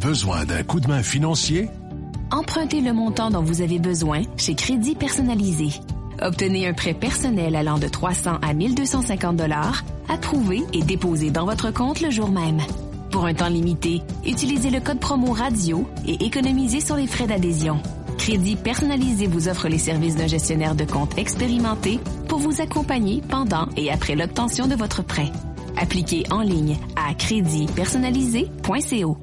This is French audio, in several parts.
Besoin d'un coup de main financier? Empruntez le montant dont vous avez besoin chez Crédit Personnalisé. Obtenez un prêt personnel allant de 300 à 1250 $, approuvé et déposé dans votre compte le jour même. Pour un temps limité, utilisez le code promo radio et économisez sur les frais d'adhésion. Crédit Personnalisé vous offre les services d'un gestionnaire de compte expérimenté pour vous accompagner pendant et après l'obtention de votre prêt. Appliquez en ligne à créditpersonnalisé.co.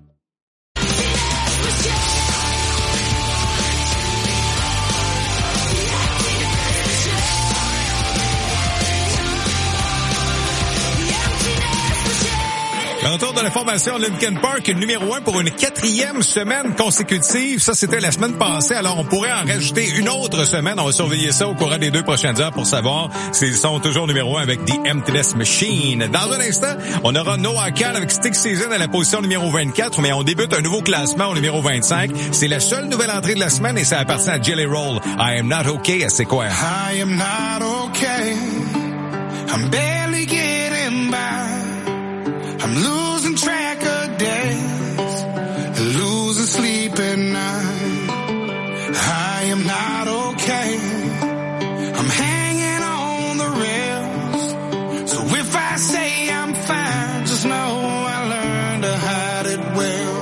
Retour de la formation Linkin Park, numéro 1 pour une 4e semaine consécutive. Ça, c'était la semaine passée. Alors, on pourrait en rajouter une autre semaine. On va surveiller ça au courant des 2 prochaines heures pour savoir s'ils sont toujours numéro 1 avec The Emptiness Machine. Dans un instant, on aura Noah Kahan avec Stick Season à la position numéro 24, mais on débute un nouveau classement au numéro 25. C'est la seule nouvelle entrée de la semaine et ça appartient à Jelly Roll. I am not okay, c'est quoi? I am not okay. I'm barely getting by. I'm losing track of days, losing sleep at night. I am not okay. I'm hanging on the rails. So if I say I'm fine, just know I learned to hide it well.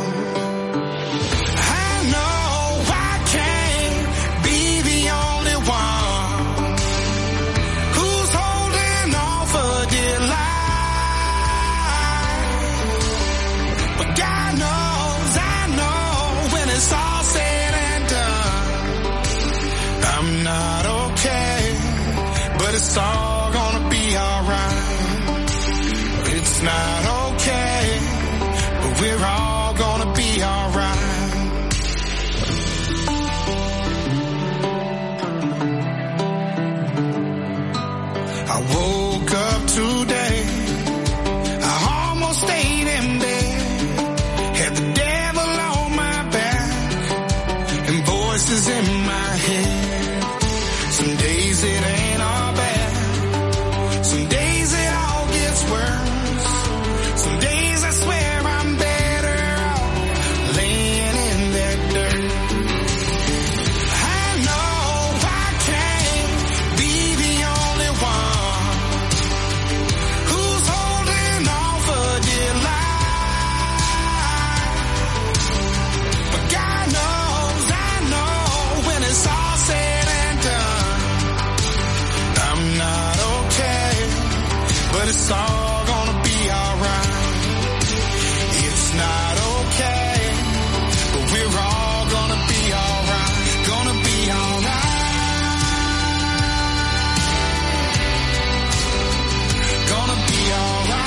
I know I can't be the only one who's holding on for dear life. God knows, I know, when it's all said and done, I'm not okay, but it's all gonna be alright. It's not okay, but we're all gonna be alright. I woke up today, I almost stayed in bed. Had the devil on my back and voices in my head. Some days it ain't all bad. Some days it all gets worse. Some days I swear I'm better off laying in that dirt. I know I can't be the only one who's holding on for dear life. God knows, I know, when it's all said and done, I'm not okay, but it's all gonna be alright. It's not okay, but we're all gonna be alright, gonna be alright, gonna be alright.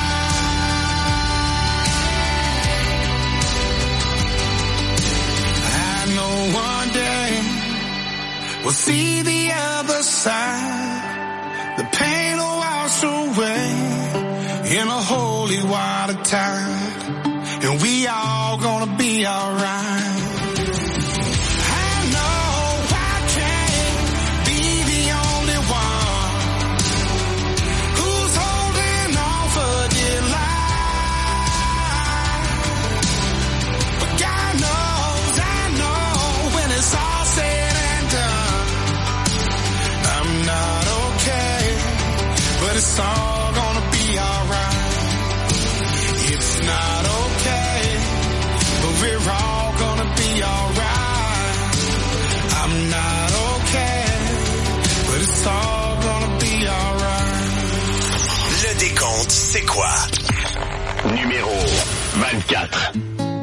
One day we'll see the other side. The pain will wash away in a holy water tide, and we all gonna be alright. I know I can't be the only one who's holding on for dear life, but God knows, I know, when it's all said and done, I'm not okay, but it's all gonna be alright. It's not okay, but we're all gonna be alright. I'm not okay, but it's all gonna be alright. Le décompte, c'est quoi? Numéro 24.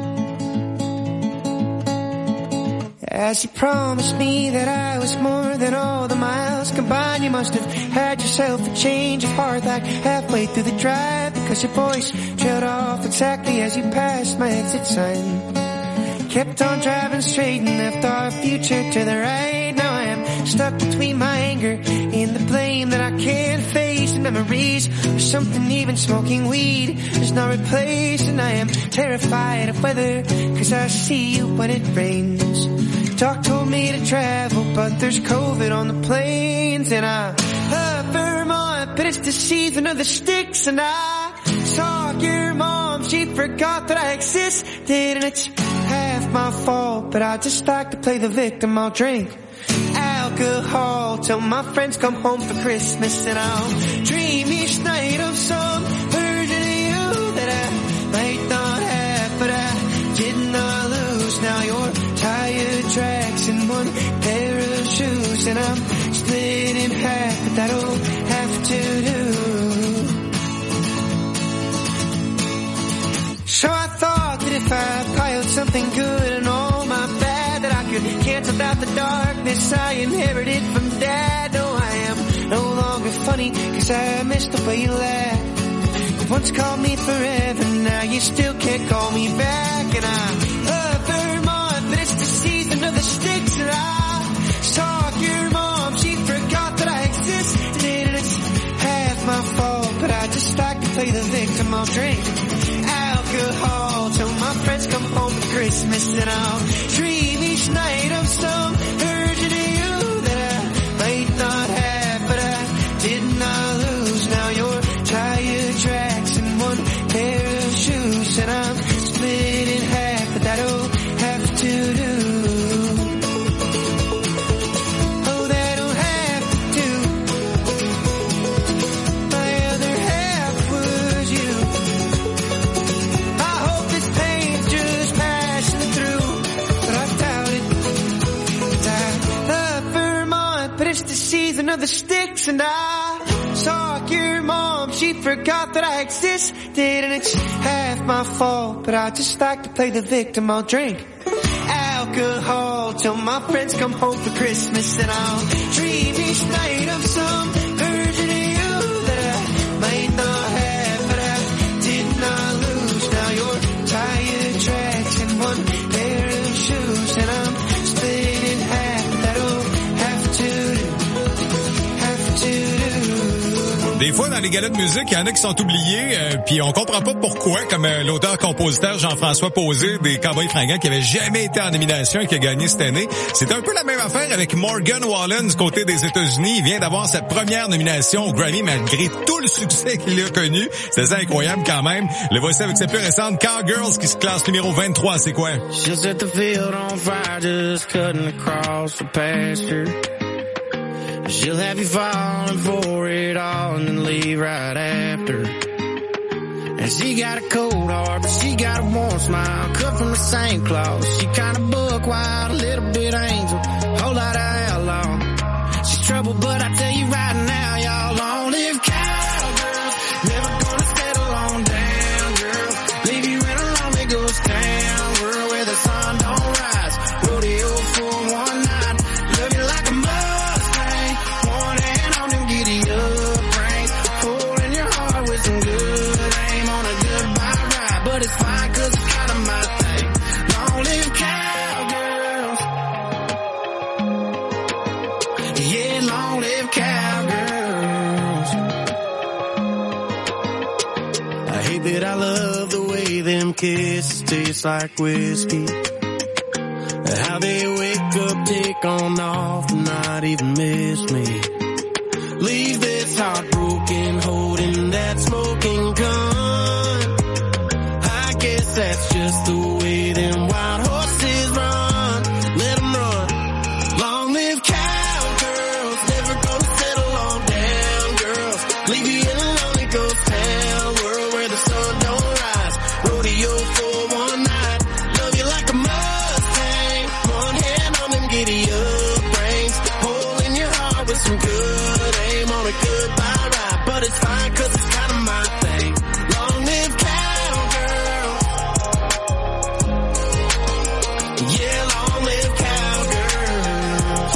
As you promised me that I was more than all the miles combined, you must have had yourself a change of heart like halfway through the drive, because your voice trailed off exactly as you passed my exit sign. Kept on driving straight and left our future to the right. Now I am stuck between my anger and the blame that I can't face, and memories of something even smoking weed is not replaced. And I am terrified of weather, cause I see you when it rains. Doc told me to travel, but there's COVID on the planes. And I love Vermont, but it's the season of the sticks. And I Saw your mom, she forgot that I existed, and it's half my fault, but I just like to play the victim. I'll drink alcohol till my friends come home for Christmas, and I'll dream each night of some version of you that I might not have, but I did not lose. Now you're tire tracks and one pair of shoes, and I'm split in half, but that'll have to do. So I thought that if I piled something good and all my bad, that I could cancel out the darkness I inherited from Dad. No, I am no longer funny, 'cause I missed the way you laughed. You once called me forever, now you still can't call me back. And I love Vermont, but it's the season of the sticks. And I saw your mom, she forgot that I existed, and it's half my fault, but I just like to play the victim. I'll drink alcohol till my friends come home for Christmas, and I'll dream each night of some version of you that I might not have, but I did not lose. Now you're tire tracks and one pair of shoes, and I'm split in half, but that'll have to do. Oh, that'll have to do. My other half was you. I hope this pain's just passing through, but I doubt it. 'Cause I love Vermont, but it's the season of the sticks, and I saw your mom, she forgot that I existed, and it's half my fault, but I just like to play the victim. I'll drink alcohol till my friends come home for Christmas, and I'll dream each night of some version of you that I might not have, but I did not lose. Now you're tire tracks and one pair of shoes, and I'm split in half, but that'll have to do. Des fois, dans les galas de musique, il y en a qui sont oubliés, puis on comprend pas pourquoi, comme l'auteur-compositeur Jean-François Posé des Cowboys Fringants, qui avait jamais été en nomination et qui a gagné cette année. C'est un peu la même affaire avec Morgan Wallen du côté des États-Unis. Il vient d'avoir sa première nomination au Grammy malgré tout le succès qu'il a connu. C'est ça incroyable quand même. Le voici avec sa plus récente Cowgirls qui se classe numéro 23. C'est quoi? She'll set the field on fire, just cutting across the pasture. She'll have you falling for it all and then leave right after. And she got a cold heart, but she got a warm smile, cut from the same cloth. She kinda buck wild, a little bit angel, whole lot of outlaw. She's trouble, but I tell you right now, y'all long live cowgirls. Never gonna settle on down, girl. Leave you in a lonely ghost town, world where the sun don't rise. Rodeo for one night, love you like a Mustang. One hand on them giddy up reins, holding your heart with some good aim on a goodbye ride. But it's fine 'cause it's kinda my thing. Long live cowgirls. Yeah, long live cowgirls. I hate that I love the way them kisses taste like whiskey. How they wake up, take on off, and not even miss me. Leave this heart broken, holding that smoking gun. I guess that's just the way them wild horses run. Let them run. Long live cowgirls, never gonna settle on down, girls. Leave you in a lonely ghost town, world where the sun don't rise. Rodeo for one night, love you like a Mustang. One hand on them giddy up reins, holding your heart with some good aim on a goodbye ride. But it's fine 'cause it's kinda my thing. Long live cowgirls. Yeah, long live cowgirls.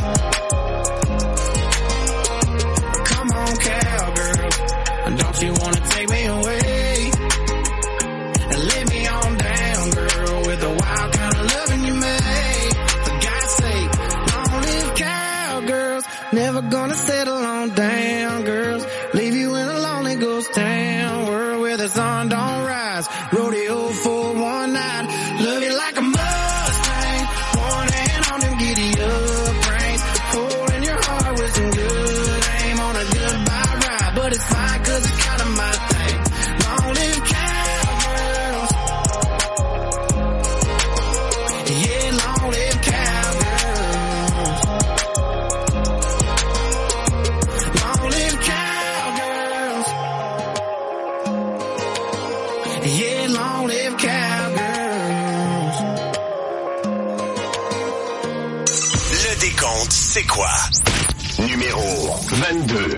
Come on, cowgirls. Don't you wanna take me away and lay me on down, girl, with the wild kind of loving you made. For God's sake, long live cowgirls. Never gonna settle on down, girls. Leave you in a lonely ghost town, world where the sun don't rise. Rodeo for one night, love you like a Mustang. One hand on them giddy up reins, holding your heart with some good aim on a goodbye ride. But it's fine 'cause it's kinda my thing. Long live cowgirls. c'est quoi? Numéro 22.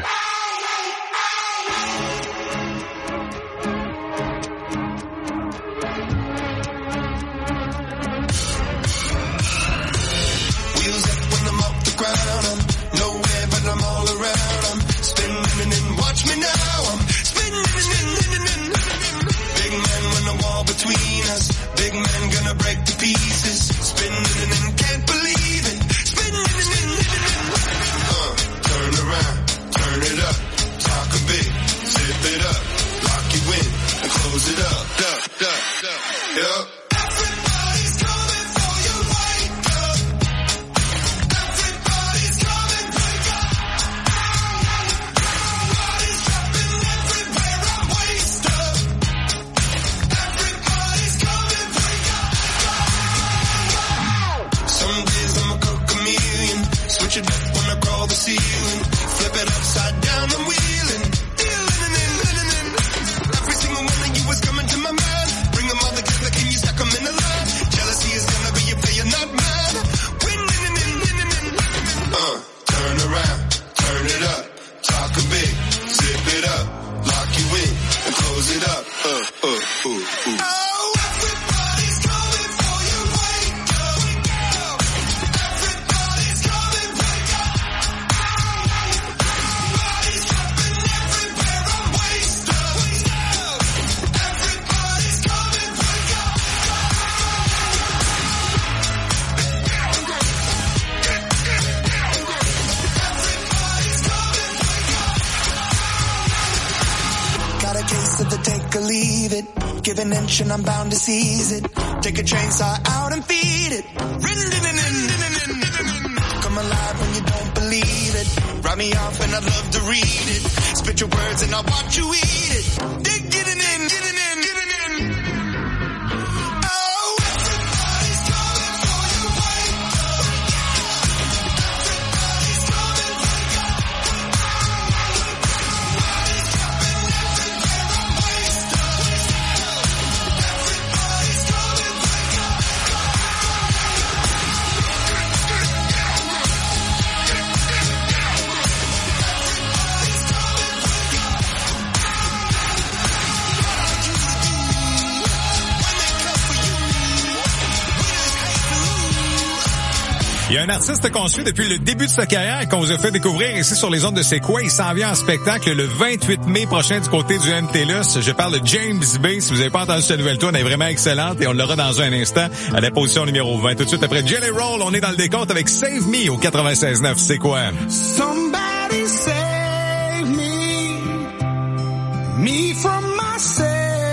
And I'm bound to seize it. Take a train, saw out and feed it. Come alive when you don't believe it. Write me off and I'd love to read it. Spit your words and I'll watch you eat it. Dig, get it in, get it in, get it in. Oh, everybody's coming for you. Wake up. Everybody's coming. Wake up. Everybody's coming everywhere. I'm wasted. Il y a un artiste qu'on suit depuis le début de sa carrière et qu'on vous a fait découvrir ici sur les ondes de C'est quoi. Il s'en vient en spectacle le 28 mai prochain du côté du MTLUS. Je parle de James Bay. Si vous n'avez pas entendu cette nouvelle tourne, elle est vraiment excellente et on l'aura dans un instant à la position numéro 20. Tout de suite après Jelly Roll, on est dans le décompte avec Save Me au 96.9. C'est quoi? Somebody save me from myself.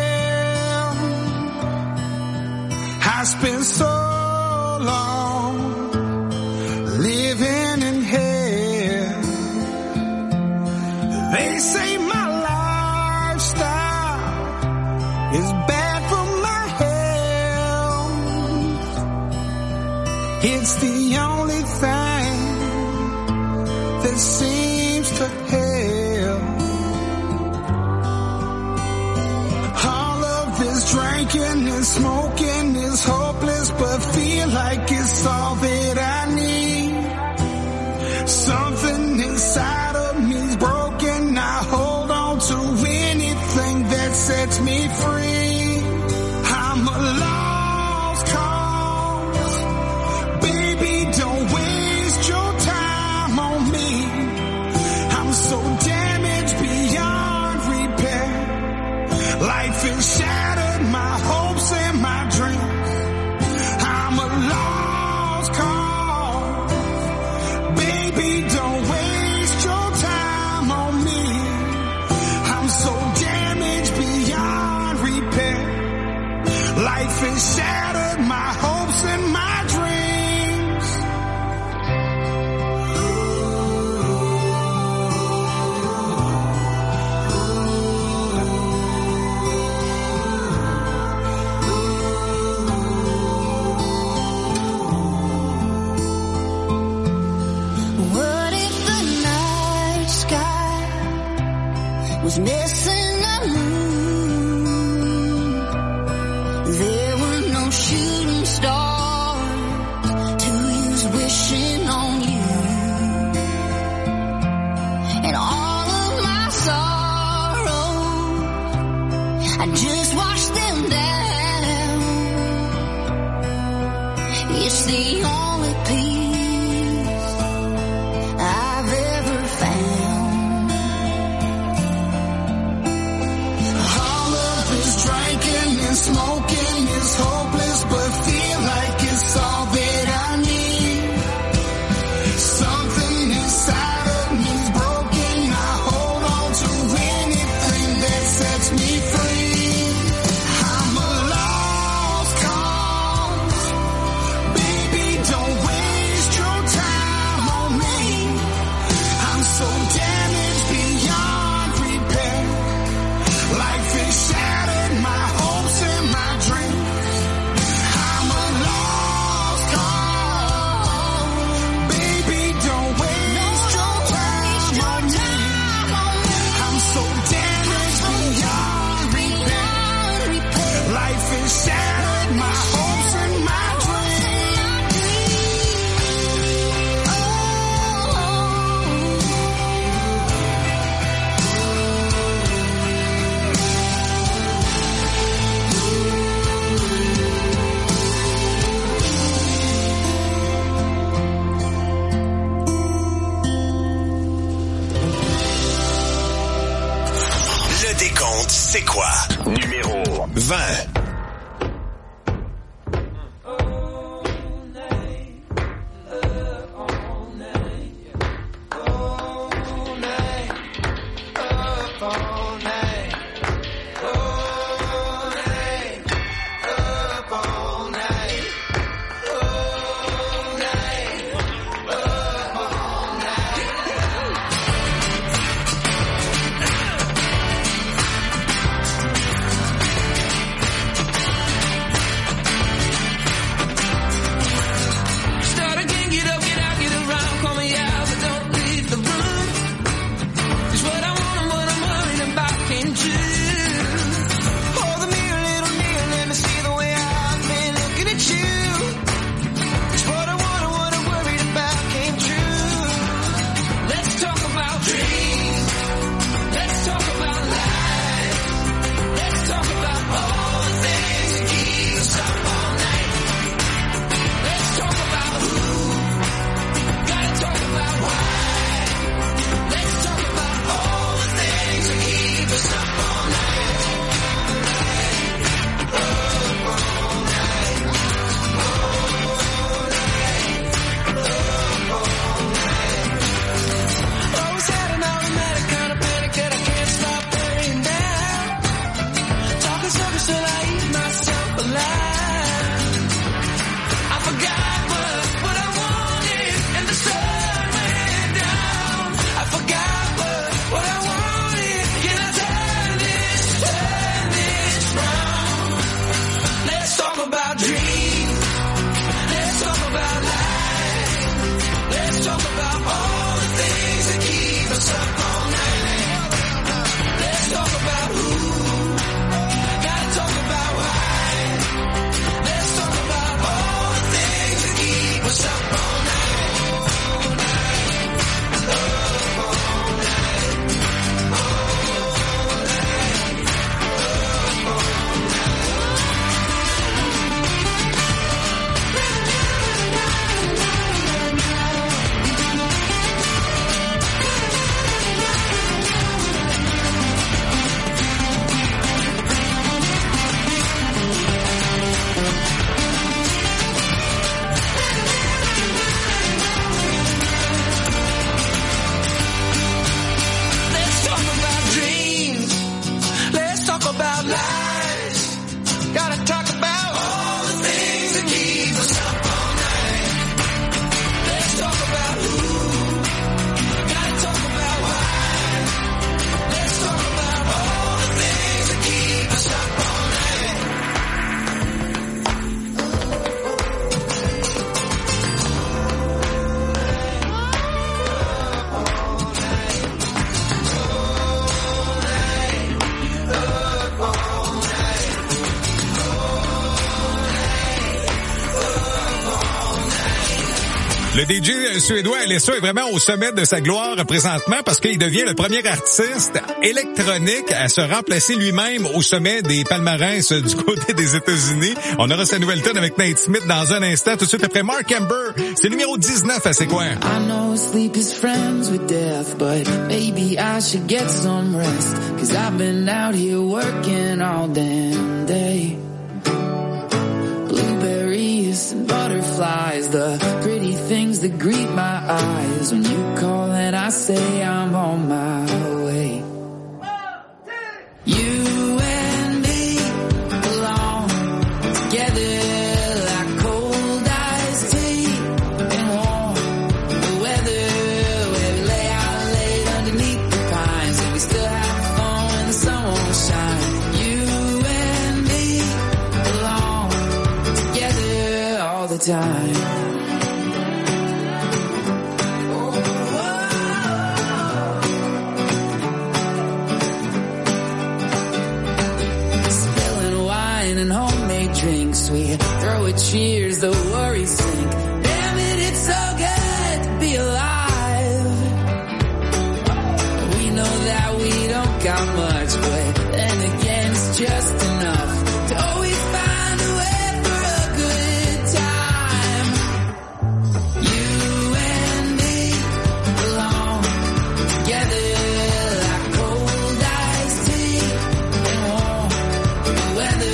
I spent so long living in hell. They say my lifestyle is bad for my health. It's the only thing that seems to help. All of this drinking and smoking is hopeless, but feel like it's all that I need. Something inside of me's broken. I hold on to anything that sets me free. I'm a lost cause. Baby, don't waste your time on me. I'm so damaged beyond repair. Life is shattered, my hopes and my dreams. I'm a lost cause. Baby, don't waste your time on me. I'm so damaged beyond repair. Life is shattered, my hopes and my dreams. What if the night sky was missing a moon? There were no shooting stars to use wishing on you. It's the only peace I've ever found. All of this drinking and smoking is hopeless, but feel like it's all that I need. Something inside of me's broken. I hold on to anything that sets me free. I'm a lost cause. Baby, don't waste your time on me. I'm so damaged beyond repair. Life has shattered my hopes and my dreams. I'm a lost cause. Baby, don't waste your time on me. I'm so damaged beyond repair. Life has shattered my hopes and my Le décompte, c'est quoi? Numéro 20. Le DJ suédois LSO est vraiment au sommet de sa gloire présentement parce qu'il devient le premier artiste électronique à se remplacer lui-même au sommet des palmarès du côté des États-Unis. On aura sa nouvelle tune avec Nate Smith dans un instant, tout de suite après Mark Amber. C'est numéro 19 à C'est quoi? I know sleep is friends with death, but maybe I should get some rest, 'cause I've been out here working all damn day. Blueberries and butterflies, the pretty things that greet my eyes. When you call and I say I'm on my way. You and me belong together like cold iced tea and warm weather, where we lay out late underneath the pines and we still have fun when the sun won't shine. You and me belong together all the time. And homemade drinks, we throw a cheers, the worries sink. Damn it, it's so good to be alive. We know that we don't got much, but then again it's just enough to always find a way for a good time. You and me belong together like cold iced tea and warm weather.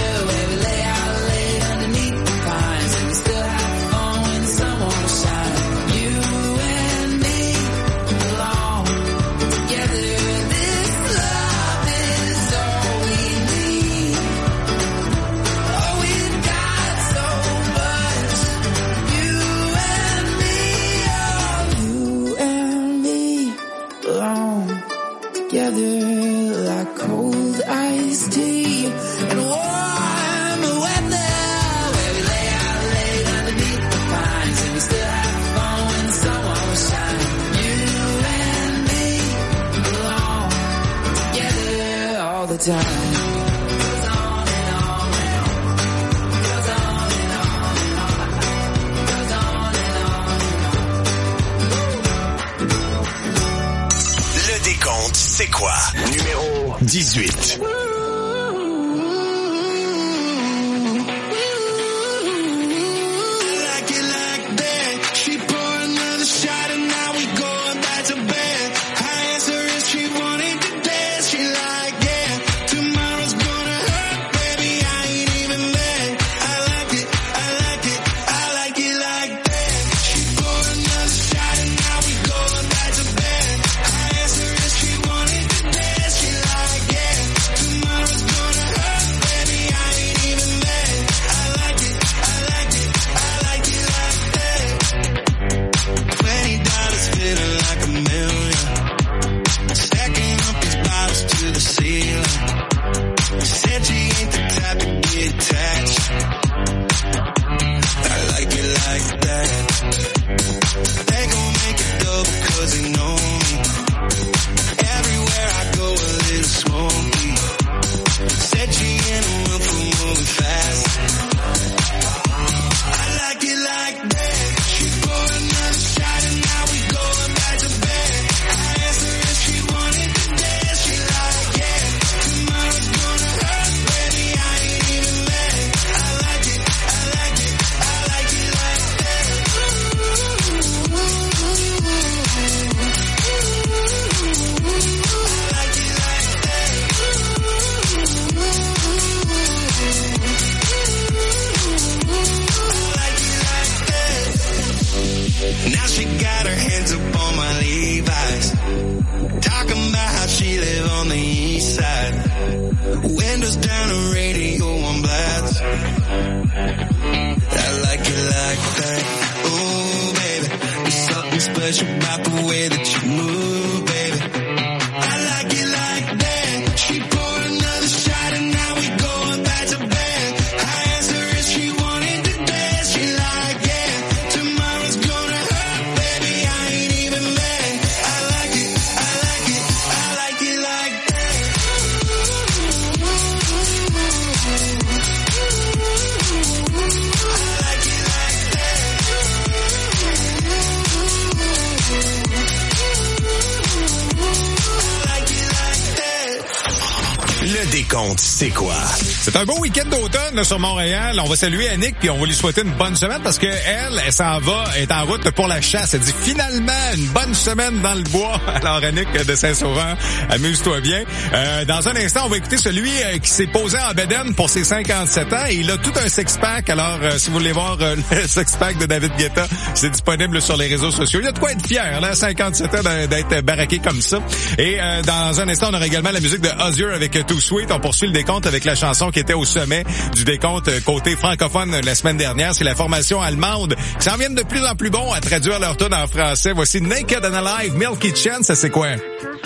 Together like cold iced tea and warm weather, where we lay out late underneath the pines and we still have fun when the sun won't shine. You and me belong together all the time. C'est quoi? Numéro 18. décompte, c'est quoi? C'est un beau week-end d'automne là, sur Montréal. On va saluer Annick puis on va lui souhaiter une bonne semaine parce que elle s'en va, est en route pour la chasse. Elle dit finalement une bonne semaine dans le bois. Alors Annick de Saint-Sauveur, amuse-toi bien. Dans un instant, on va écouter celui qui s'est posé en bedaine pour ses 57 ans et il a tout un six-pack. Alors si vous voulez voir le six-pack de David Guetta, c'est disponible sur les réseaux sociaux. Il y a de quoi être fier, là, 57 ans d'être baraqué comme ça. Et dans un instant, on aura également la musique de Ozure avec Too Sweet. On poursuit le décompte avec la chanson qui était au sommet du décompte côté francophone la semaine dernière. C'est la formation allemande qui s'en viennent de plus en plus bons à traduire leur tune en français. Voici Naked and Alive, Milky Chance, ça c'est quoi?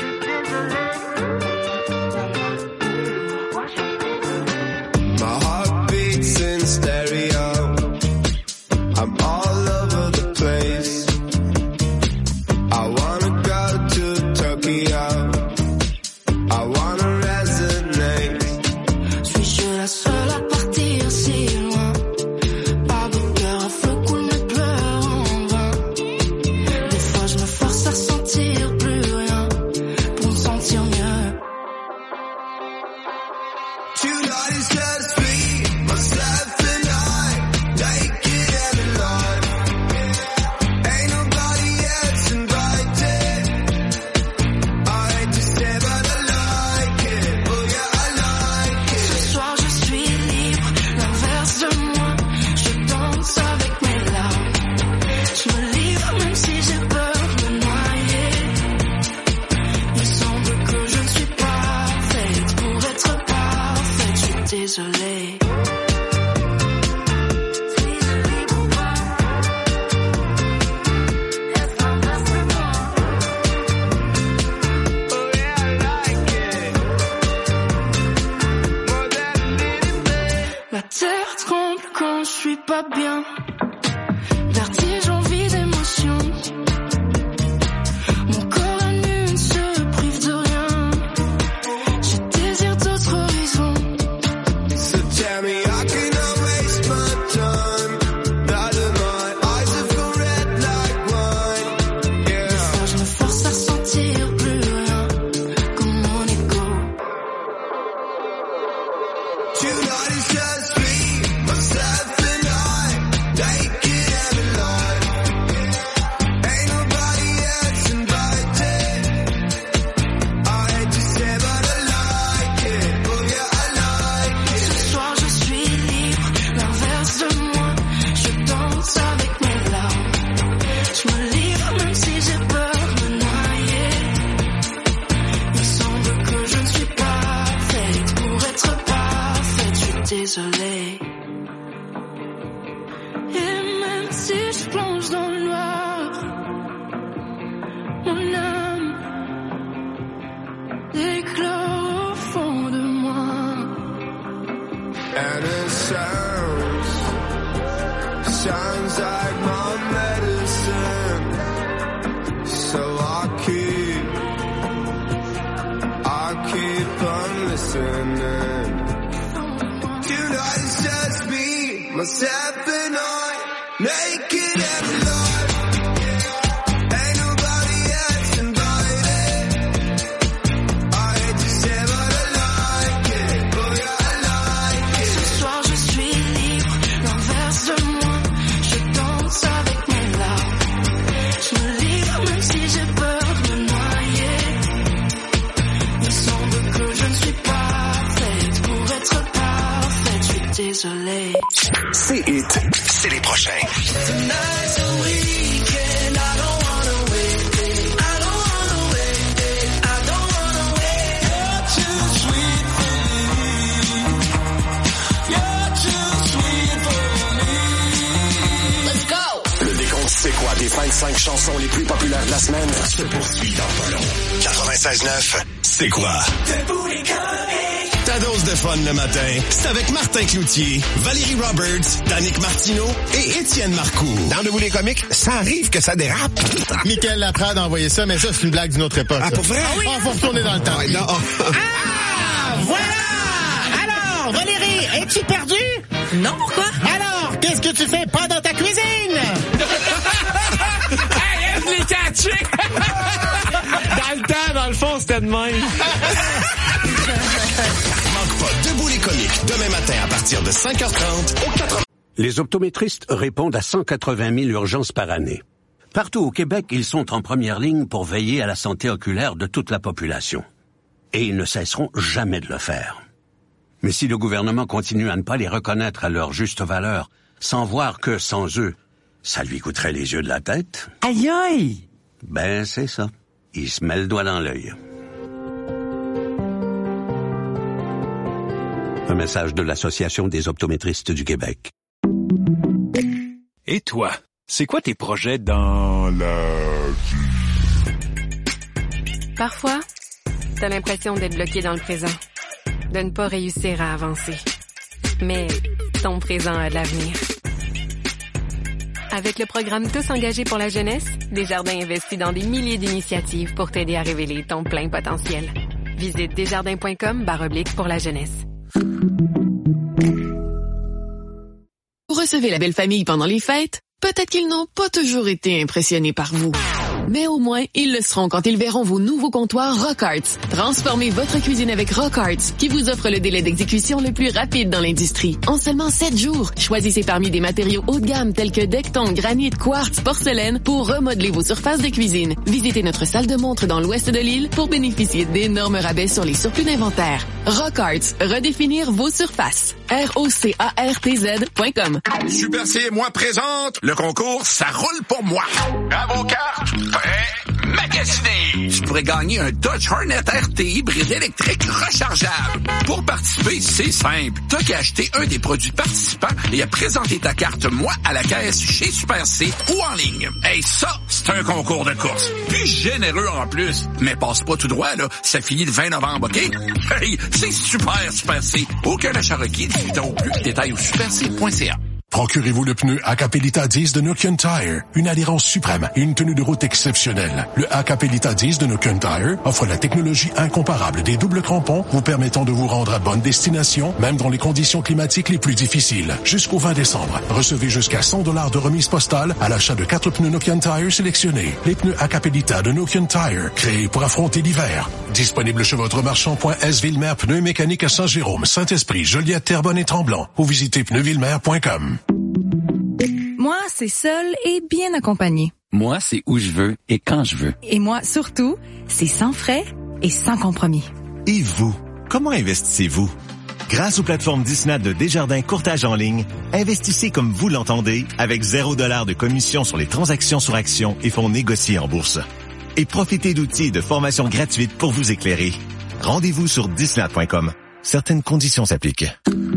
C'est hit, c'est les prochains. Le décompte, c'est quoi? Des 25 chansons les plus populaires de la semaine se poursuit dans pas long. 96.9, c'est quoi? Ta dose de fun le matin, c'est avec Martin Cloutier, Valérie Roberts, Danick Martineau et Étienne Marcoux. Dans Debout les comiques, ça arrive que ça dérape. Michael Laprade a envoyé ça, mais ça, c'est une blague d'une autre époque. Ah, pour vrai? On va retourner dans le temps. Ouais, non. Ah, voilà! Alors, Valérie, es-tu perdue? Non, pourquoi? Alors, qu'est-ce que tu fais pas dans ta cuisine? Hey, je l'ai catché! Dans le temps, dans le fond, c'était de même. Manque Clinique, demain matin à partir de 5h30 au 80. Les optométristes répondent à 180 000 urgences par année. Partout au Québec, ils sont en première ligne pour veiller à la santé oculaire de toute la population. Et ils ne cesseront jamais de le faire. Mais si le gouvernement continue à ne pas les reconnaître à leur juste valeur, sans voir que, sans eux, ça lui coûterait les yeux de la tête... Aïe aïe! Ben, c'est ça. Il se met le doigt dans l'œil. Un message de l'Association des optométristes du Québec. Et toi, c'est quoi tes projets dans la vie? Parfois, t'as l'impression d'être bloqué dans le présent, de ne pas réussir à avancer. Mais ton présent a de l'avenir. Avec le programme Tous engagés pour la jeunesse, Desjardins investit dans des milliers d'initiatives pour t'aider à révéler ton plein potentiel. Visite desjardins.com/pour la jeunesse. Vous recevez la belle famille pendant les fêtes? Peut-être qu'ils n'ont pas toujours été impressionnés par vous. Mais au moins, ils le seront quand ils verront vos nouveaux comptoirs Rockharts. Transformez votre cuisine avec Rockharts, qui vous offre le délai d'exécution le plus rapide dans l'industrie. En seulement 7 jours, choisissez parmi des matériaux haut de gamme tels que Decton, granit, quartz, porcelaine pour remodeler vos surfaces de cuisine. Visitez notre salle de montre dans l'ouest de l'île pour bénéficier d'énormes rabais sur les surplus d'inventaire. Rockharts, redéfinir vos surfaces. ROCARTZ.com. Super C et moi présente le concours Ça roule pour moi. À vos cartes, prêt, magasiné. Tu pourrais gagner un Dodge Hornet RT hybride électrique rechargeable. Pour participer, c'est simple. T'as qu'à acheter un des produits participants et à présenter ta carte Moi à la caisse chez Super C ou en ligne. Hey, ça, c'est un concours de course. Puis généreux en plus. Mais passe pas tout droit, là. Ça finit le 20 novembre, OK? Hey, c'est super C. Aucun achat requis. Au plus, détails au superc.ca. Procurez-vous le pneu Acapelita 10 de Nokian Tire. Une adhérence suprême et une tenue de route exceptionnelle. Le Acapelita 10 de Nokian Tire offre la technologie incomparable des doubles crampons vous permettant de vous rendre à bonne destination, même dans les conditions climatiques les plus difficiles. Jusqu'au 20 décembre, recevez jusqu'à $100 de remise postale à l'achat de 4 pneus Nokian Tire sélectionnés. Les pneus Acapelita de Nokian Tire, créés pour affronter l'hiver. Disponible chez votre marchand .S Ville-Mer Pneus Mécaniques à Saint-Jérôme, Saint-Esprit, Joliette, Terrebonne et Tremblant. Ou visitez pneusvillemer.com. Moi, c'est seul et bien accompagné. Moi, c'est où je veux et quand je veux. Et moi, surtout, c'est sans frais et sans compromis. Et vous, comment investissez-vous? Grâce aux plateformes Disney de Desjardins Courtage en ligne, investissez comme vous l'entendez avec $0 de commission sur les transactions sur actions et fonds négociés en bourse. Et profitez d'outils et de formations gratuites pour vous éclairer. Rendez-vous sur disney.com. Certaines conditions s'appliquent.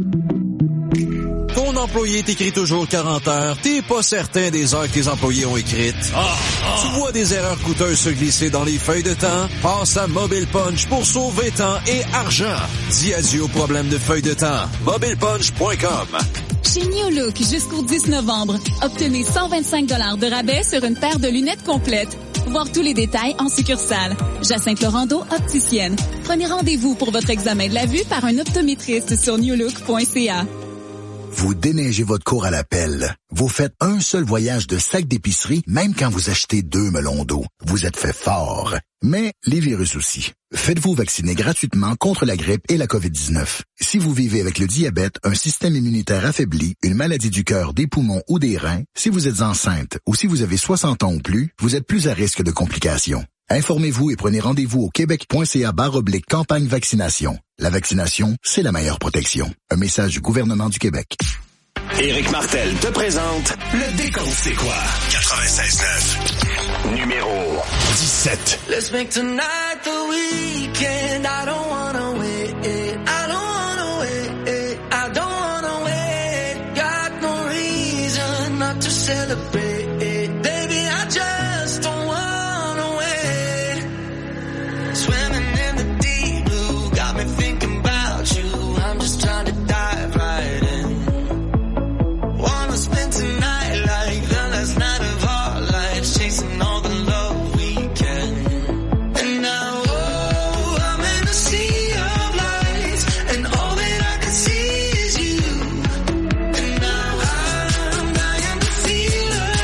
Ton employé t'écrit toujours 40 heures, t'es pas certain des heures que tes employés ont écrites. Tu vois des erreurs coûteuses se glisser dans les feuilles de temps? Passe à Mobile Punch pour sauver temps et argent. Dis adieu aux problèmes de feuilles de temps. MobilePunch.com. Chez New Look, jusqu'au 10 novembre, obtenez $125 de rabais sur une paire de lunettes complètes. Voir tous les détails en succursale. Jacinthe Laurando, opticienne. Prenez rendez-vous pour votre examen de la vue par un optométriste sur newlook.ca. Vous déneigez votre cour à la pelle. Vous faites un seul voyage de sac d'épicerie, même quand vous achetez 2 melons d'eau. Vous êtes fait fort. Mais les virus aussi. Faites-vous vacciner gratuitement contre la grippe et la COVID-19. Si vous vivez avec le diabète, un système immunitaire affaibli, une maladie du cœur, des poumons ou des reins, si vous êtes enceinte ou si vous avez 60 ans ou plus, vous êtes plus à risque de complications. Informez-vous et prenez rendez-vous au québec.ca/campagne vaccination. La vaccination, c'est la meilleure protection. Un message du gouvernement du Québec. Éric Martel te présente le décompte c'est quoi? 96.9. Numéro 17. Let's make tonight the weekend. I don't wanna wait. I don't wanna wait. I don't wanna wait. Got no reason not to celebrate. Baby, I just don't wanna wait. Swimming in the deep blue got me thinking about you. I'm just trying to dive right in. Wanna spend tonight like the last night of our lives, chasing all the love we can. And now, oh, I'm in a sea of lights, and all that I can see is you. And now I'm dying to feel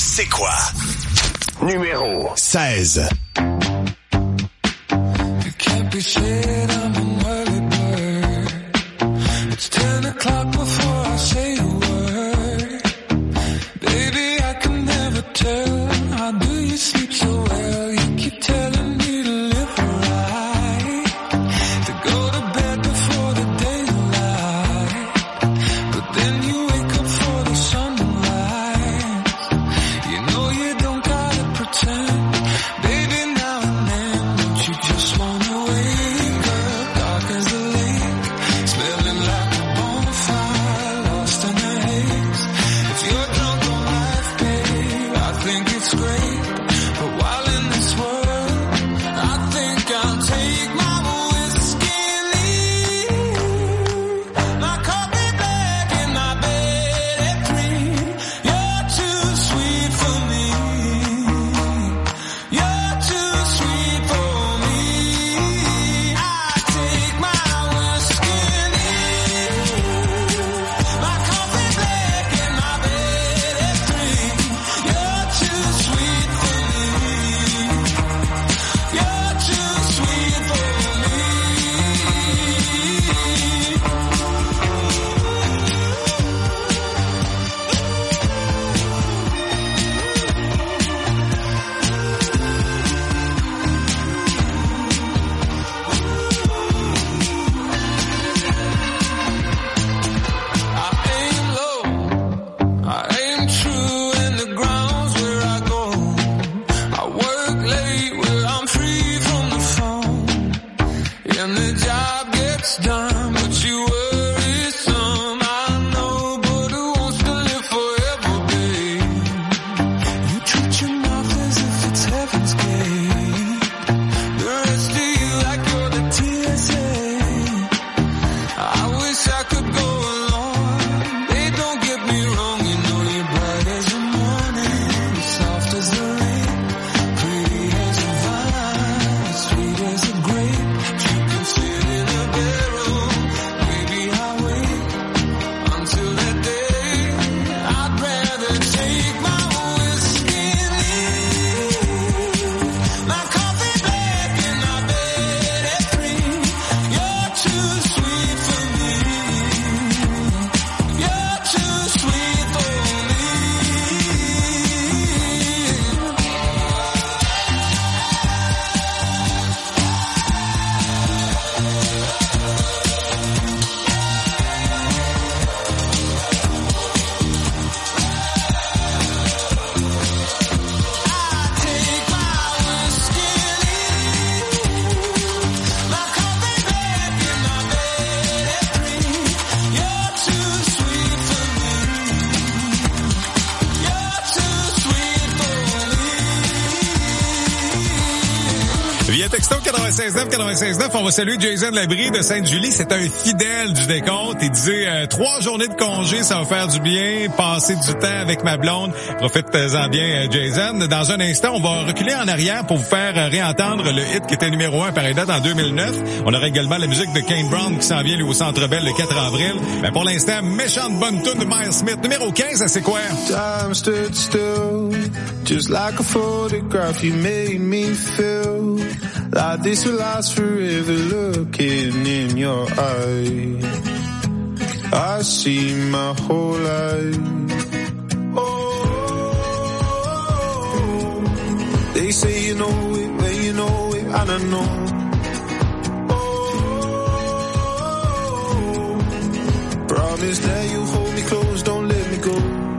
C'est quoi? Numéro 16. You can't be shit, I'm an early bird. It's 10 o'clock before I say a word. Baby, I can never tell. How do you sleep so well? You keep telling me to live right, to go to bed before the daylight. But then you wake up for the sunrise. You know you don't gotta pretend. Baby, now and then, don't you just wanna wake up dark as a lake, smelling like a bonfire, lost in the haze. If you're drunk on life, babe, I think it's great. But while in this world, I think I'll take my whiskey and leave. My coffee black and my bed at 3. You're too sweet for me. You're too sweet for me. I take my whiskey and leave. My coffee black and my bed at 3. You're too sweet for me. You're too sweet for me. I aim low, I aim true, and the ground's where I go. I work late where I'm free from the phone, and the job gets done, but you worry some. I know, but who wants to live forever, babe? You treat your mouth as if it's heaven's gate. The rest of you like you're the TSA. I wish I could go along. They don't get me wrong, you know you're bright as the morning, soft as the rain, pretty as a vine, sweet as a grape. You can sit in a barrel, baby, I'll wait until that day. I'd rather take my whiskey and leave. My coffee black and my bed at 3. You're too sweet for me. You're too sweet for me. Take my whiskey and leave. My coffee black and my bed at 3. You're too sweet for me. You're too sweet for me. Via texto 96.9, on va saluer Jason Labrie de Sainte-Julie. C'est un fidèle du décompte. Il disait 3 journées de congé, ça va faire du bien. Passer du temps avec ma blonde. Profite-en bien, Jason. Dans un instant, on va reculer en arrière pour vous faire réentendre le hit qui était numéro 1 par date en 2009. On aura également la musique de Kane Brown qui s'en vient lui, au Centre Bell le 4 avril. Mais pour l'instant, méchante bonne tune de Miles Smith. Numéro 15, ça c'est quoi? Time stood still, just like a photograph. You made me feel like this will last forever. Looking in your eyes, I see my whole life. Oh, they say you know it when you know it, I don't know. Oh, promise that you hold me close, don't let me go.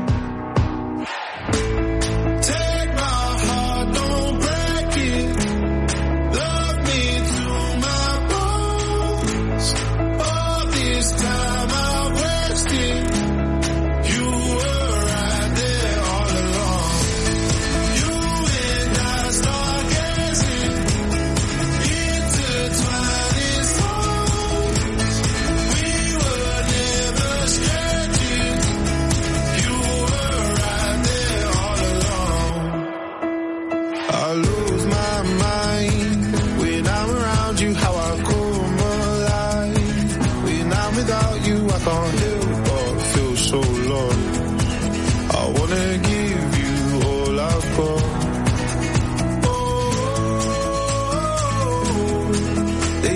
Take my heart, don't break it. Love me to my bones. All this time I wasted. You were right there all along. You and I stargazing, intertwined in songs. We were never stretching. You were right there all along. I lose my mind when I'm around you. How I come alive when I'm without you. I can't help but feel so lost. I wanna give you all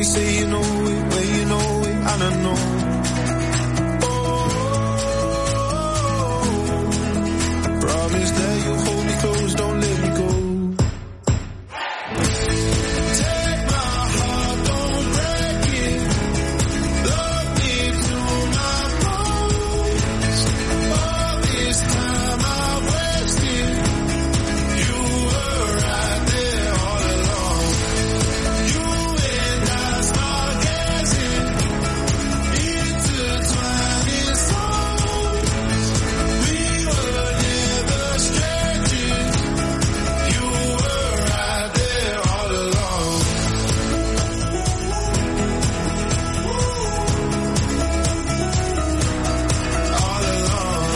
say you know it, but you know it, I don't know. Promise that you'll hold me close, don't let me go. Take my heart, don't break it. Love me to my bones. All this time I wasted. You were right there all along. You and I stargazing, intertwined in songs. We were never strangers. You were right there all along. All along.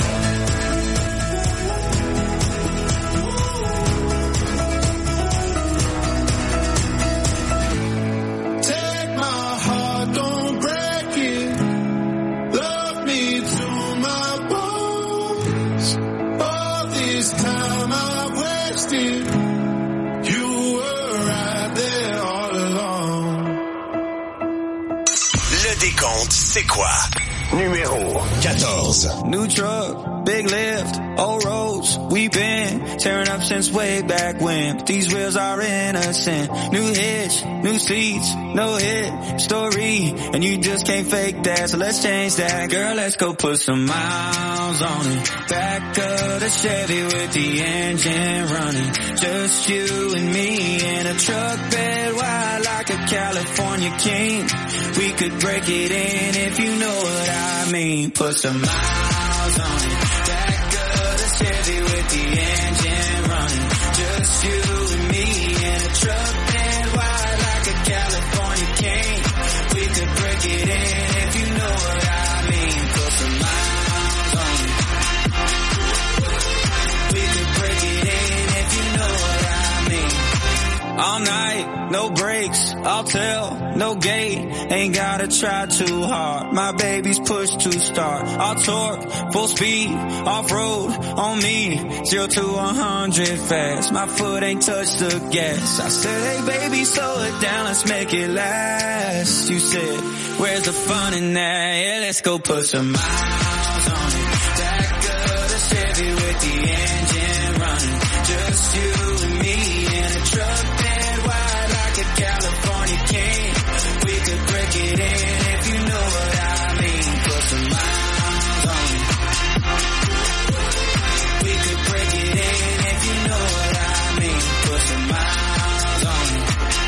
Take my heart, don't break it. Love me to my bones. All this time I've wasted. You were right there all along. Le décompte, c'est quoi? Numéro 14. New truck, big lift, old roads, we've been tearing up since way back when. But these wheels are innocent. New hitch, new seats, no hit story, and you just can't fake that. So let's change that, girl. Let's go put some miles on it. Back of the Chevy with the engine running. Just you and me in a truck bed wide like a California king. We could break it in if you know what I mean. Put some miles on it. Back of the Chevy with the engine running. Just you and me in a truck bed wide like a California king. We could break it in if you know what I mean. Put some miles on it. We could break it in if you know what I mean. All night, no brakes, I'll tell, no gate, ain't gotta try too hard. My baby's push to start. I'll torque, full speed, off-road, on me, 0 to 100 fast. My foot ain't touched the gas. I said, hey baby, slow it down, let's make it last. You said, where's the fun in that? Yeah, let's go put some miles on it. Back of the Chevy with the engine running. Just you and me in a truck bed wide like a California king. We could break it in if you know what I mean. Put some miles on it. We could break it in if you know what I mean. Put some miles on it.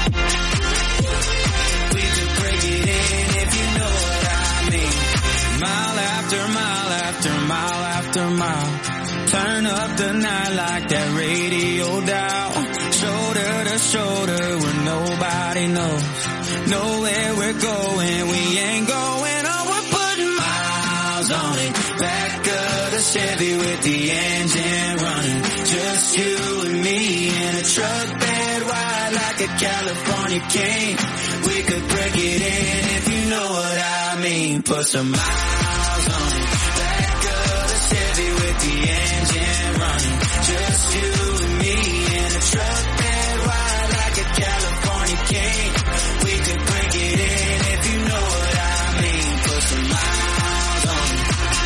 We could break it in if you know what I mean. Mile after mile after mile after mile. Turn up the night like that radio dial. Shoulder to shoulder where nobody knows. Know where we're going, we ain't going on. We're putting miles on it. Back of the Chevy with the engine running. Just you and me in a truck bed wide like a California king. We could break it in if you know what I mean. Put some miles on it. Back of the Chevy with the engine running. Just you and me in a truck bed wide like a California king. We could break it in if you know what I mean. Put some miles on it.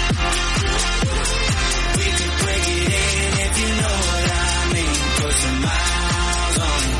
We could break it in if you know what I mean. Put some miles on it.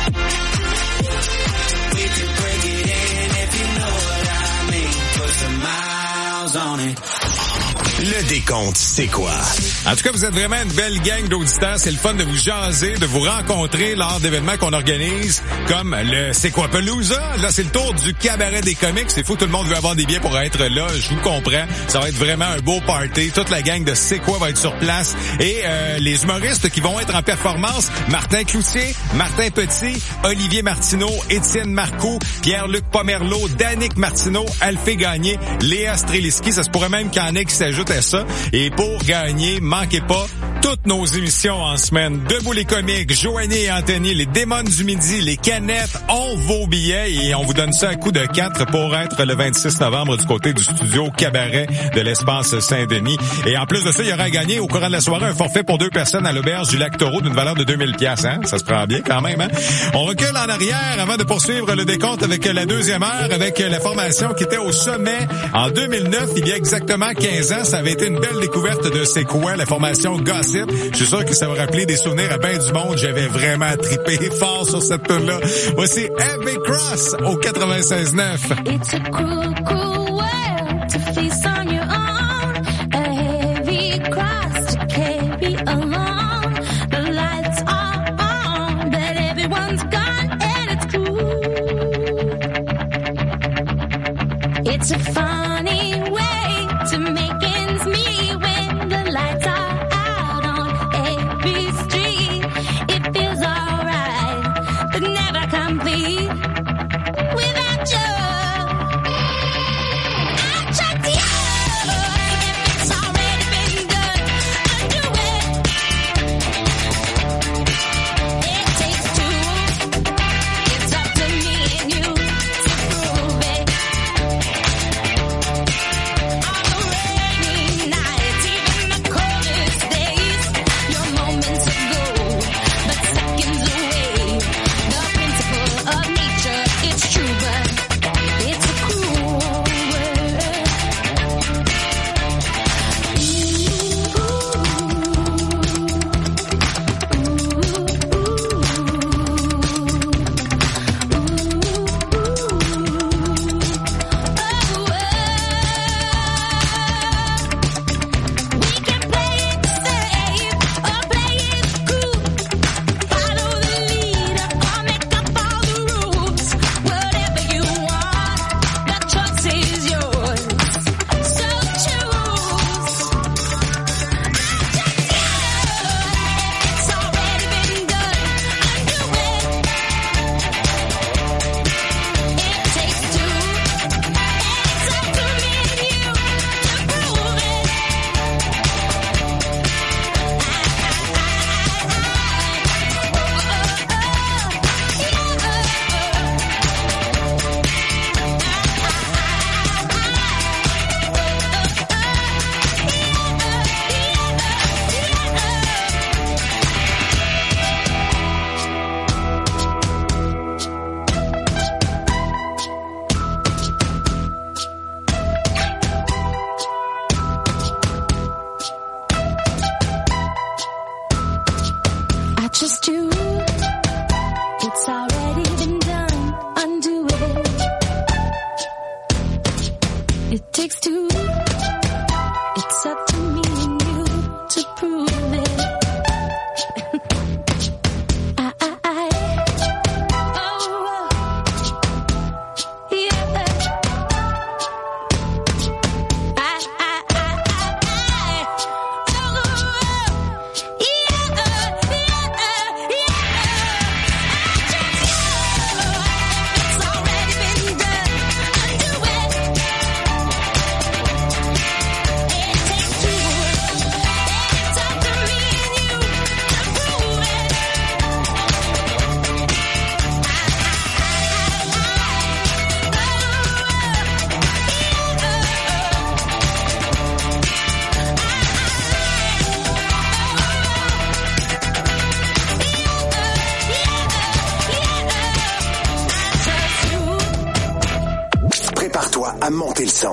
We could break it in if you know what I mean. Put some miles on it. Le décompte, c'est quoi? En tout cas, vous êtes vraiment une belle gang d'auditeurs. C'est le fun de vous jaser, de vous rencontrer lors d'événements qu'on organise, comme le C'est quoi Palooza. Là, c'est le tour du cabaret des comiques. C'est fou, tout le monde veut avoir des billets pour être là. Je vous comprends. Ça va être vraiment un beau party. Toute la gang de C'est quoi va être sur place. Et les humoristes qui vont être en performance, Martin Cloutier, Martin Petit, Olivier Martineau, Étienne Marcoux, Pierre-Luc Pomerleau, Danick Martineau, Alphée Gagné, Léa Streliski. Ça se pourrait même qu'il y en ait qui s'ajoutent à ça. Et pour gagner, manquez pas toutes nos émissions en semaine. Debout les comiques, Joanie et Anthony, les démons du midi, les canettes, on vos billets et on vous donne ça à coup de 4 pour être le 26 novembre du côté du studio Cabaret de l'Espace Saint-Denis. Et en plus de ça, il y aura à gagner au courant de la soirée un forfait pour 2 personnes à l'auberge du Lac-Taureau d'une valeur de 2000 $, hein? Ça se prend bien quand même, hein? On recule en arrière avant de poursuivre le décompte avec la deuxième heure, avec la formation qui était au sommet en 2009, il y a exactement 15 ans. Ça avait été une belle découverte de c'est quoi la formation Gossip. Je suis sûr que ça va rappeler des souvenirs à bien du monde. J'avais vraiment trippé fort sur cette tune-là. Voici Heavy Cross au 96.9. It's a cruel, cruel world to face on your own. A heavy cross to carry along. The lights are on, but everyone's gone and it's cruel. It's a funny way to make ends meet when the lights are out on every street. It feels alright, but never complete without you. I tried to if it's already been done, undo it. It takes two. It's up to me and you to prove it. On the rainy nights, even the coldest days, your moments ago, but seconds away. The principle of nature, it's true, but it's a cruel world. We can play it safe or play it cool. Follow the leader or make up all the rules. Whatever you want, the choice is yours. So choose. It's already been done. Undo it. It takes two. It's up to me and you to prove it. I trust you. It's already been done. Undo it. It takes two. It's up to me and you to prove it. Prépare-toi à monter le son.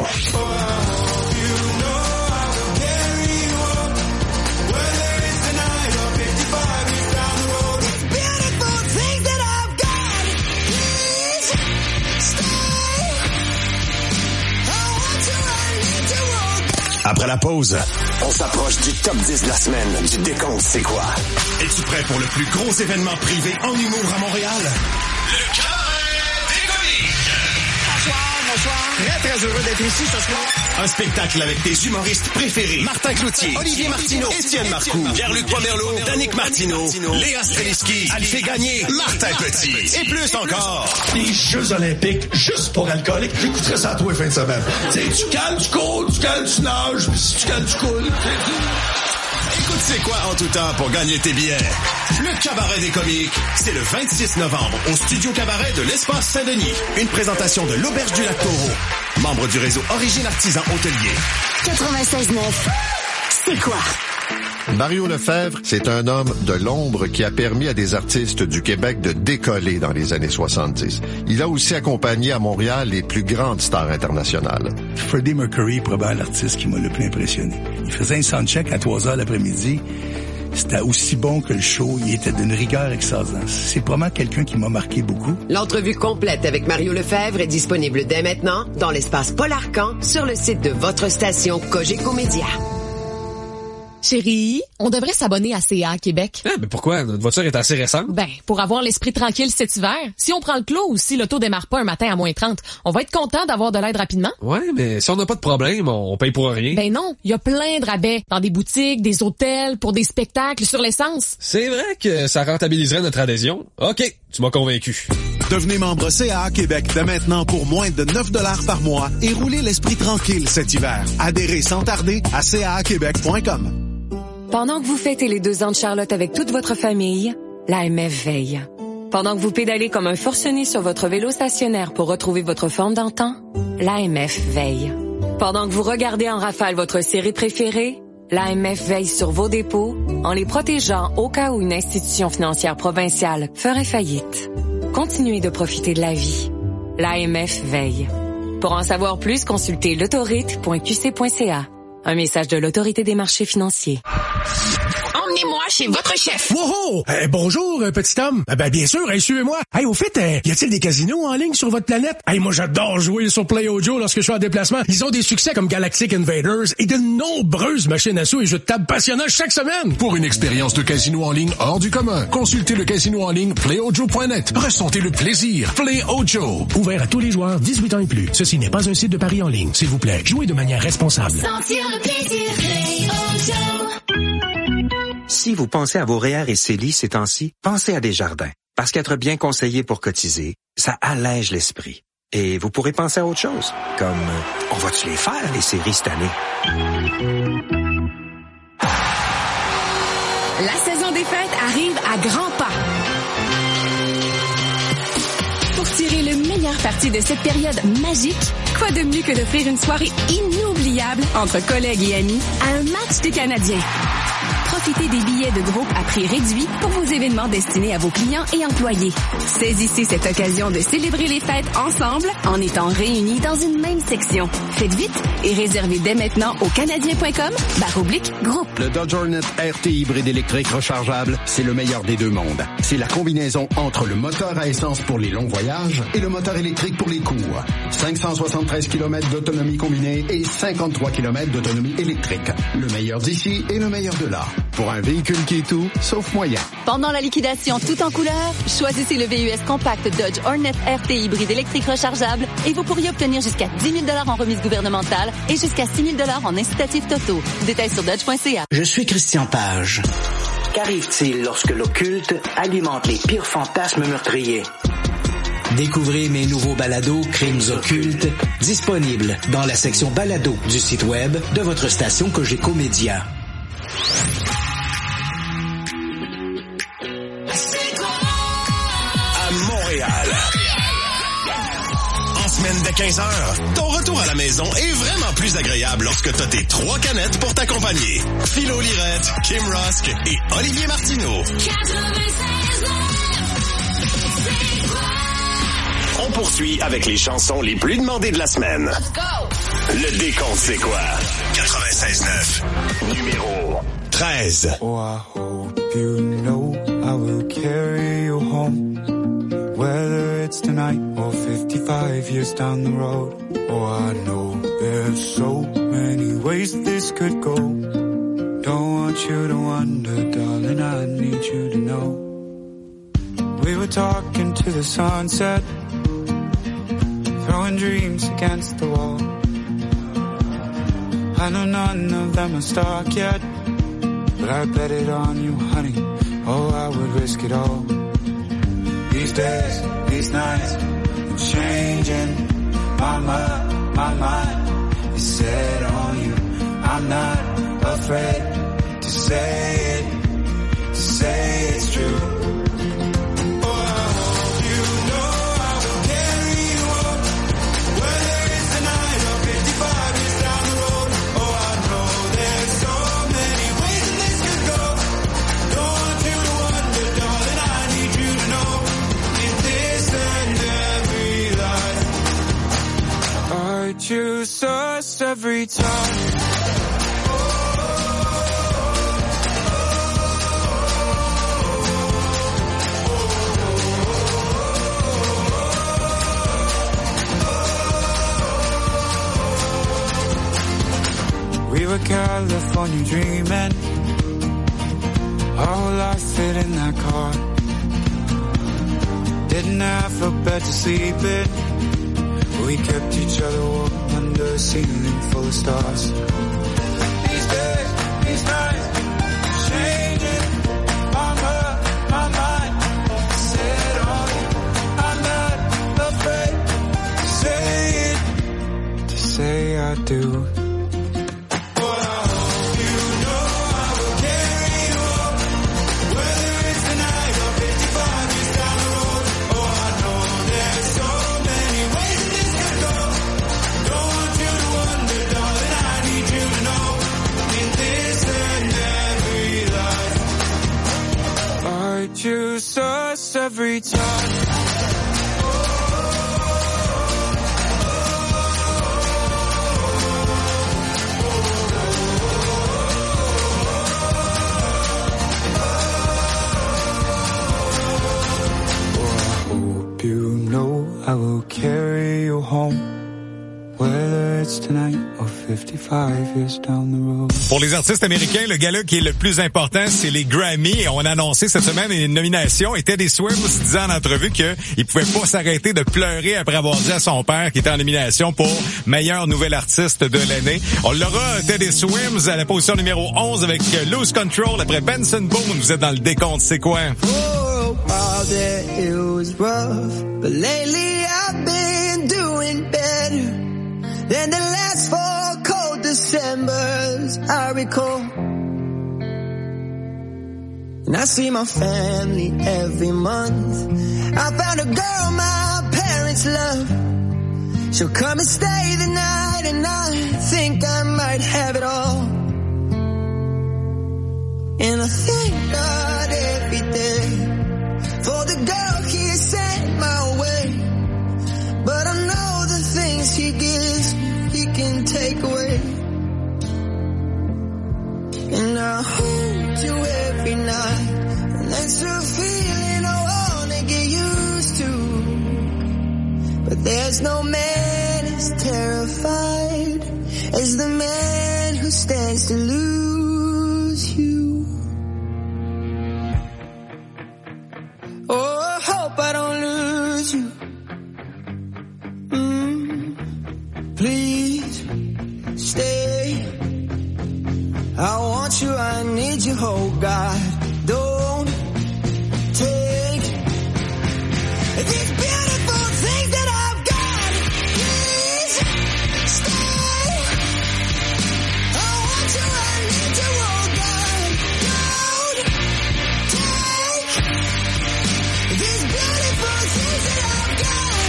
Après la pause, on s'approche du top 10 de la semaine du décompte C'est quoi? Es-tu prêt pour le plus gros événement privé en humour à Montréal? Le Cabaret des comiques! Bonsoir. Très, très heureux d'être ici ce soir. Un spectacle avec tes humoristes préférés. Martin Cloutier, Olivier Martineau, Étienne Marcoux, Pierre-Luc Pomerleau, Danick Martineau, Léa Streliski, Alphée Gagné, Martin Petit et plus encore. Les Jeux olympiques, juste pour alcooliques, j'écouterais ça à toi les fins de semaine. Tu sais, tu cales, tu cours, tu cales, tu nages, puis si tu cales, tu coules. Écoute c'est quoi en tout temps pour gagner tes billets. Le Cabaret des comiques, c'est le 26 novembre au Studio Cabaret de l'Espace Saint-Denis. Une présentation de l'Auberge du Lac-Taureau, membre du réseau Origine Artisan Hôtelier. 96.9, c'est quoi? Mario Lefebvre, c'est un homme de l'ombre qui a permis à des artistes du Québec de décoller dans les années 70. Il a aussi accompagné à Montréal les plus grandes stars internationales. Freddie Mercury est probablement l'artiste qui m'a le plus impressionné. Il faisait un soundcheck à 3h l'après-midi. C'était aussi bon que le show. Il était d'une rigueur extraordinaire. C'est probablement quelqu'un qui m'a marqué beaucoup. L'entrevue complète avec Mario Lefebvre est disponible dès maintenant dans l'espace Paul Arcan sur le site de votre station Cogeco Média. Chérie, on devrait s'abonner à CA Québec. Ah, mais pourquoi? Notre voiture est assez récente. Ben, pour avoir l'esprit tranquille cet hiver. Si on prend le clos ou si l'auto démarre pas un matin à moins 30, on va être content d'avoir de l'aide rapidement. Ouais, mais si on n'a pas de problème, on paye pour rien. Ben non, il y a plein de rabais dans des boutiques, des hôtels, pour des spectacles, sur l'essence. C'est vrai que ça rentabiliserait notre adhésion. OK, tu m'as convaincu. Devenez membre CA Québec dès maintenant pour moins de 9$ par mois et roulez l'esprit tranquille cet hiver. Adhérez sans tarder à caaquebec.com. Pendant que vous fêtez les 2 ans de Charlotte avec toute votre famille, l'AMF veille. Pendant que vous pédalez comme un forcené sur votre vélo stationnaire pour retrouver votre forme d'antan, l'AMF veille. Pendant que vous regardez en rafale votre série préférée, l'AMF veille sur vos dépôts en les protégeant au cas où une institution financière provinciale ferait faillite. Continuez de profiter de la vie. L'AMF veille. Pour en savoir plus, consultez l'autorite.qc.ca. Un message de l'Autorité des marchés financiers. Emmenez-moi chez votre chef. Wow! Bonjour, petit homme. Bien sûr, suivez-moi. Au fait, y a-t-il des casinos en ligne sur votre planète? Moi, j'adore jouer sur Play Ojo lorsque je suis en déplacement. Ils ont des succès comme Galactic Invaders et de nombreuses machines à sous et jeux de table passionnants chaque semaine. Pour une expérience de casino en ligne hors du commun, consultez le casino en ligne playojo.net. Ressentez le plaisir. Play Ojo. Ouvert à tous les joueurs 18 ans et plus. Ceci n'est pas un site de paris en ligne. S'il vous plaît, jouez de manière responsable. Sentir le plaisir, Play Ojo. Si vous pensez à vos REER et CELI ces temps-ci, pensez à Desjardins. Parce qu'être bien conseillé pour cotiser, ça allège l'esprit. Et vous pourrez penser à autre chose, comme on va-tu les faire, les séries cette année? La saison des fêtes arrive à grands pas. Pour tirer le meilleur parti de cette période magique, quoi de mieux que d'offrir une soirée inoubliable entre collègues et amis à un match des Canadiens. Profitez des billets de groupe à prix réduit pour vos événements destinés à vos clients et employés. Saisissez cette occasion de célébrer les fêtes ensemble en étant réunis dans une même section. Faites vite et réservez dès maintenant au canadien.com/groupe. Le Dodge Hornet RT hybride électrique rechargeable, c'est le meilleur des deux mondes. C'est la combinaison entre le moteur à essence pour les longs voyages et le moteur électrique pour les courts. 573 km d'autonomie combinée et 53 km d'autonomie électrique. Le meilleur d'ici et le meilleur de là. Pour un véhicule qui est tout, sauf moyen. Pendant la liquidation tout en couleur, choisissez le VUS compact Dodge Hornet RT hybride électrique rechargeable et vous pourriez obtenir jusqu'à 10 000 $ en remise gouvernementale et jusqu'à 6 000 $ en incitatifs totaux. Détails sur dodge.ca. Je suis Christian Page. Qu'arrive-t-il lorsque l'occulte alimente les pires fantasmes meurtriers? Découvrez mes nouveaux balados Crimes occultes, disponibles dans la section balado du site web de votre station Cogeco Média. À Montréal. En semaine dès 15h, ton retour à la maison est vraiment plus agréable lorsque t'as tes 3 canettes pour t'accompagner. Philo Lirette, Kim Rusk et Olivier Martineau. On poursuit avec les chansons les plus demandées de la semaine. Let's go! Le décompte, c'est quoi? 96.9. Numéro 13. Oh, I hope you know I will carry you home. Whether it's tonight or 55 years down the road. Oh, I know there's so many ways this could go. Don't want you to wonder, darling, I need you to know. We were talking to the sunset, throwing dreams against the wall. I know none of them are stuck yet, but I bet it on you, honey. Oh, I would risk it all. These days, these nights, I'm changing my mind is set on you. I'm not afraid to say it's true. Choose us every time. We were California dreaming, our whole life fit in that car. Didn't have a bed to sleep in. We kept each other warm under a ceiling full of stars. These days, these nights, changing. I'm hurt, my mind set on you. I'm not afraid to say I do. Choose us every time. Hope you know I will carry you home, whether it's tonight or 55 years down the road. Pour les artistes américains, le gala qui est le plus important, c'est les Grammy. On a annoncé cette semaine une nomination. Et Teddy Swims disait en entrevue qu'il pouvait pas s'arrêter de pleurer après avoir dit à son père qu'il était en nomination pour meilleur nouvel artiste de l'année. On l'aura, Teddy Swims, à la position numéro 11 avec Lose Control après Benson Boone. Vous êtes dans le décompte, c'est quoi? Oh, all that it was rough, but lately I've been doing better than the last 4 cold Decembers I recall. And I see my family every month. I found a girl my parents love. She'll come and stay the night, and I think I might have it all. And I thank God every day for the girl He sent my way. But I know the things He gives He can take away. And I hold you every night, and that's a feeling I wanna get used to. But there's no man as terrified as the man who stands to lose you. Oh, I hope I don't lose you. Please stay. I want you, I need you, oh God. Don't take these beautiful things that I've got. Please stay. I want you, I need you, oh God. Don't take these beautiful things that I've got.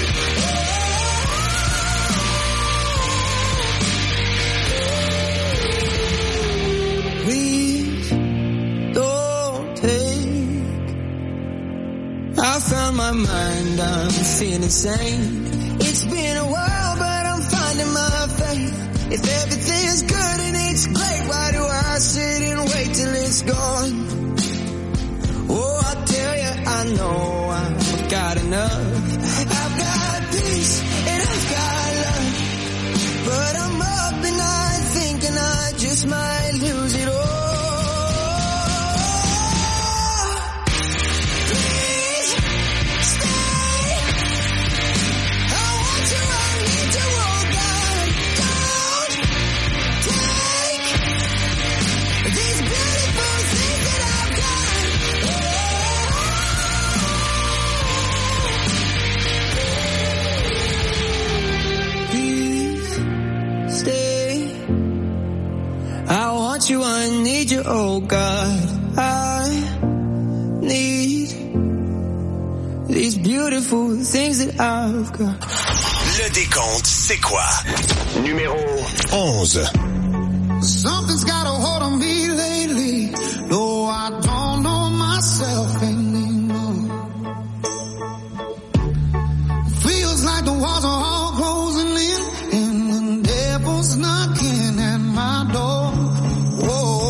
Please don't take. I found my mind, I'm feeling sane. It's been a while, but I'm finding my faith. If everything is good and it's great, why do I sit and wait till it's gone? Oh, I tell you, I know I've got enough. I've got peace and I've got love. But I'm up and I'm thinking I just might lose it all. Please stay. I want you, I need you, oh God. Don't take these beautiful things that I've got. Please stay. I want you, I need you, oh God. I need these beautiful things that I've got. Le décompte, c'est quoi? Numéro 11. Something's got a hold on me lately. No, I don't know myself anymore. Feels like the walls are